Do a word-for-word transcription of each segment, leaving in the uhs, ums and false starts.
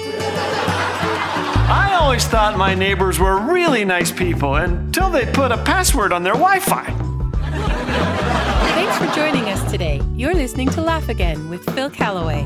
I always thought my neighbors were really nice people until they put a password on their Wi-Fi. Thanks for joining us today. You're listening to Laugh Again with Phil Callaway.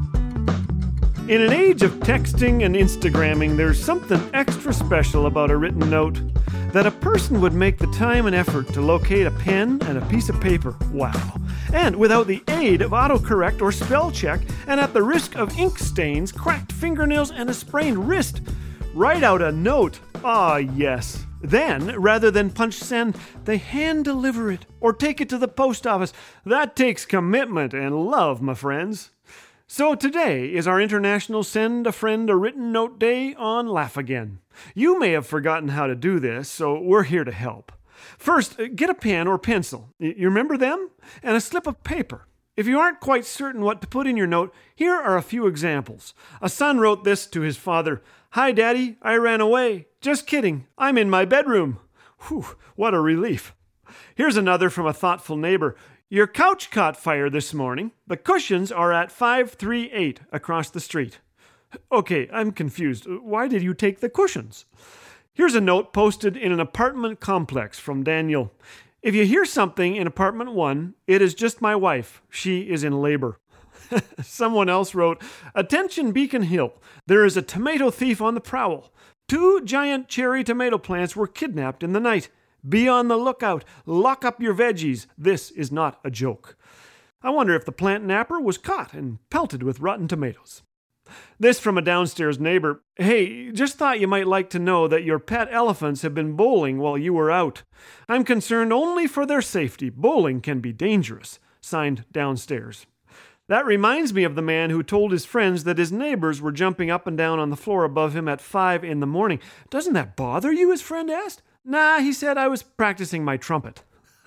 In an age of texting and Instagramming, there's something extra special about a written note. That a person would make the time and effort to locate a pen and a piece of paper. Wow. And without the aid of autocorrect or spell check, and at the risk of ink stains, cracked fingernails, and a sprained wrist, write out a note. Ah, yes. Then, rather than punch send, they hand deliver it or take it to the post office. That takes commitment and love, my friends. So today is our International Send a Friend a Written Note Day on Laugh Again. You may have forgotten how to do this, so we're here to help. First, get a pen or pencil. You remember them? And a slip of paper. If you aren't quite certain what to put in your note, here are a few examples. A son wrote this to his father. "Hi, Daddy, I ran away. Just kidding, I'm in my bedroom." Whew, what a relief. Here's another from a thoughtful neighbor. "Your couch caught fire this morning. The cushions are at five three eight across the street." Okay, I'm confused. Why did you take the cushions? Here's a note posted in an apartment complex from Daniel. "If you hear something in apartment one, it is just my wife. She is in labor." Someone else wrote, "Attention Beacon Hill. There is a tomato thief on the prowl. Two giant cherry tomato plants were kidnapped in the night. Be on the lookout. Lock up your veggies. This is not a joke." I wonder if the plant napper was caught and pelted with rotten tomatoes. This from a downstairs neighbor. "Hey, just thought you might like to know that your pet elephants have been bowling while you were out. I'm concerned only for their safety. Bowling can be dangerous." Signed, Downstairs. That reminds me of the man who told his friends that his neighbors were jumping up and down on the floor above him at five in the morning. "Doesn't that bother you?" his friend asked. "Nah," he said, "I was practicing my trumpet."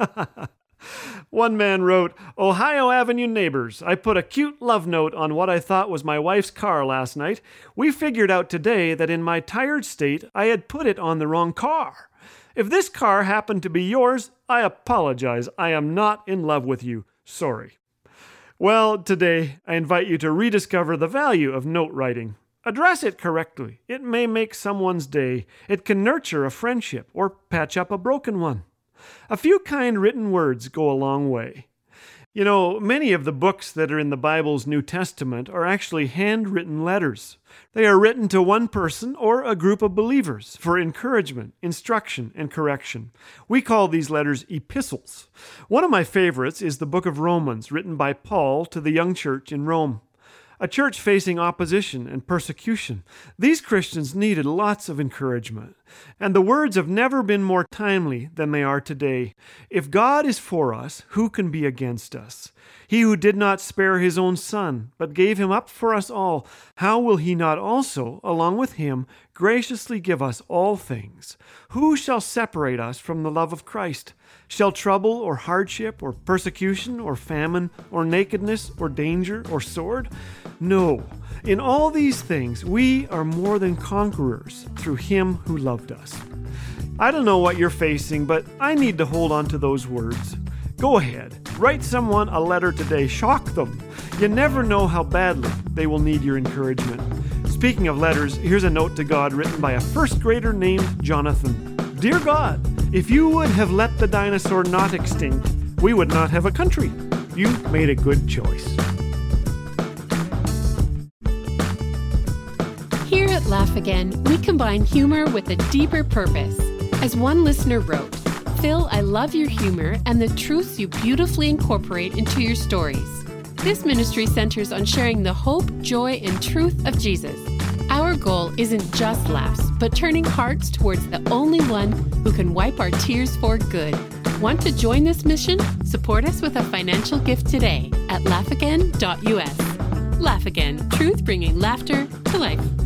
One man wrote, "Ohio Avenue neighbors, I put a cute love note on what I thought was my wife's car last night. We figured out today that in my tired state, I had put it on the wrong car. If this car happened to be yours, I apologize. I am not in love with you. Sorry." Well, today, I invite you to rediscover the value of note writing. Address it correctly. It may make someone's day. It can nurture a friendship or patch up a broken one. A few kind written words go a long way. You know, many of the books that are in the Bible's New Testament are actually handwritten letters. They are written to one person or a group of believers for encouragement, instruction, and correction. We call these letters epistles. One of my favorites is the book of Romans, written by Paul to the young church in Rome. A church facing opposition and persecution. These Christians needed lots of encouragement. And the words have never been more timely than they are today. If God is for us, who can be against us? He who did not spare his own son, but gave him up for us all, how will he not also, along with him, graciously give us all things? Who shall separate us from the love of Christ? Shall trouble or hardship or persecution or famine or nakedness or danger or sword? No, in all these things we are more than conquerors through him who loved us. I don't know what you're facing, but I need to hold on to those words. Go ahead, write someone a letter today. Shock them. You never know how badly they will need your encouragement. Speaking of letters, here's a note to God written by a first grader named Jonathan. "Dear God, if you would have let the dinosaur not extinct, we would not have a country. You made a good choice." Here at Laugh Again, we combine humor with a deeper purpose. As one listener wrote, "Phil, I love your humor and the truths you beautifully incorporate into your stories. This ministry centers on sharing the hope, joy, and truth of Jesus. Our goal isn't just laughs, but turning hearts towards the only one who can wipe our tears for good. Want to join this mission? Support us with a financial gift today at laugh again dot u s. Laugh Again, truth bringing laughter to life.